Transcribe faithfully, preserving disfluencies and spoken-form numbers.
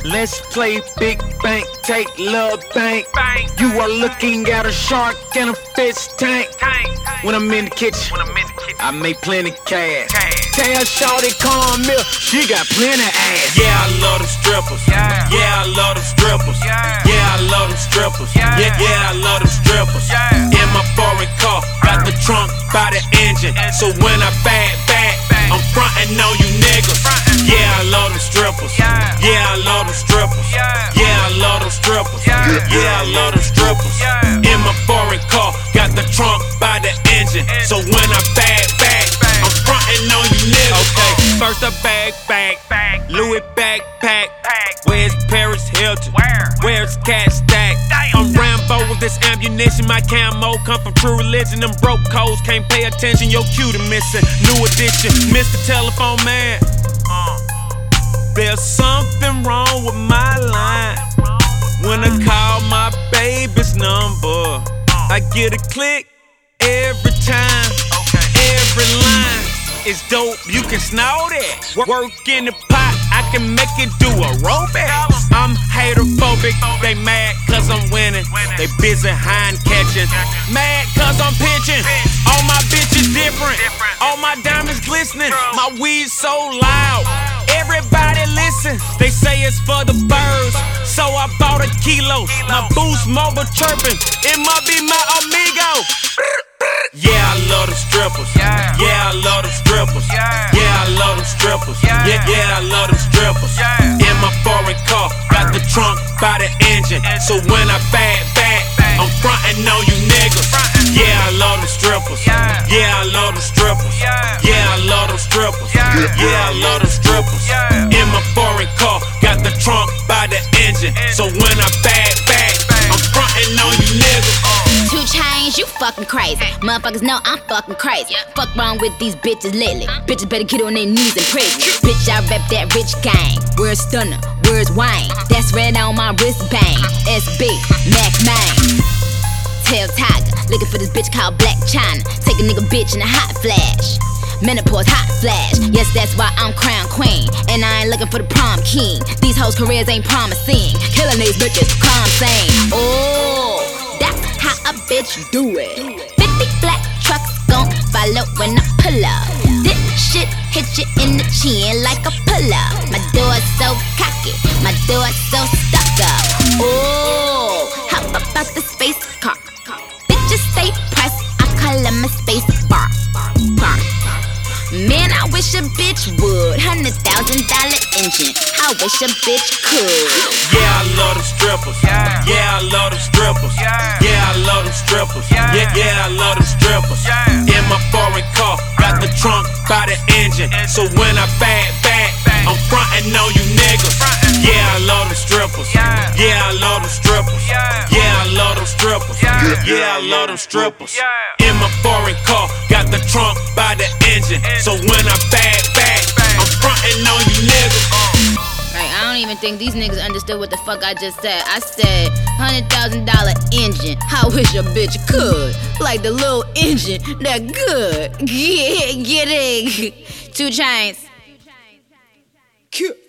Let's play big bank, take love bank. You are looking at a shark in a fish tank. When I'm in the kitchen, I make plenty cash. Tell Shawty come here, she got plenty ass. Yeah, I love them strippers. Yeah, I love them strippers. Yeah, I love them strippers. Yeah, yeah, I love them strippers. In my foreign car, got the trunk by the engine. So when I back back, I'm frontin' on you niggas. Yeah, I love them strippers. Yeah, I love them strippers. Yeah, I love them strippers. Yeah, I love them strippers. In my foreign car, got the trunk by the engine. So when I back back, I'm frontin' on you niggas. Okay, first I bag back, Louis backpack. Where's Paris Hilton? Where's Cat Stack? I'm Rambo with this ammunition. My camo come from True Religion. Them broke codes can't pay attention. Your cue to missing. New edition, Mister Telephone Man. There's something wrong with my line. When I call my baby's number, I get a click every time. Every line is dope, you can snort it. Work in the pot, I can make it do aerobics. I'm haterphobic, they mad cause I'm winning. They busy hind catching, mad cause I'm pitching. All my bitches different, all my diamonds glistening. My weed so loud, everybody listen. They say it's for the birds, so I bought a kilo. My Boost Mobile chirping, it might be my amigo. Yeah, I love them strippers. Yeah, I love them strippers. Yeah, I love them strippers. Yeah, yeah, I love them strippers. In my foreign car, got the trunk by the engine. So when I back back, I'm frontin' on you niggas. Yeah, I love them strippers. Yeah, I love them strippers. Yeah, I love them strippers. Yeah, I love them strippers. In my foreign car, got the trunk by the engine. So when I back back, I'm frontin' on you niggas. two Chainz, you fucking crazy. Motherfuckers know I'm fucking crazy. Fuck wrong with these bitches lately. Bitches better get on their knees and praise me. Bitch, I rep that rich gang. Where's Stunner? Where's Wayne? That's red on my wristband. S B, Mac Main. Tail Tiger, looking for this bitch called Black China. Take a nigga bitch in a hot flash. Menopause hot flash. Yes, that's why I'm crown queen. And I ain't looking for the prom king. These hoes' careers ain't promising. Killing these bitches, calm sane. Oh, that's how a bitch do it. fifty black trucks gon' follow when I pull up. This shit hit you in the chin like a pull-up. My door's so cocky, my door's so stuck up. Oh, how about the space car? Bitches stay pressed, I call them a space bar. Bar. Man, I wish a bitch would. Hundred thousand dollar engine. I wish a bitch could. Yeah, I love them strippers. Yeah, I love them strippers. Yeah, I love them strippers. Yeah, yeah, I love them strippers. In my foreign car, got the trunk by the engine. So when I back back, I'm frontin' on you niggas. Yeah, I love them strippers. Yeah, I love them strippers. Yeah, I love them strippers. Yeah, I love them strippers. In my foreign car, got the trunk by the engine. So when I back back, I'm frontin' on you niggas. Like, I don't even think these niggas understood what the fuck I just said. I said, hundred thousand dollar engine. I wish a bitch could. Like the little engine that good. Get, get it. two Chainz. Cute.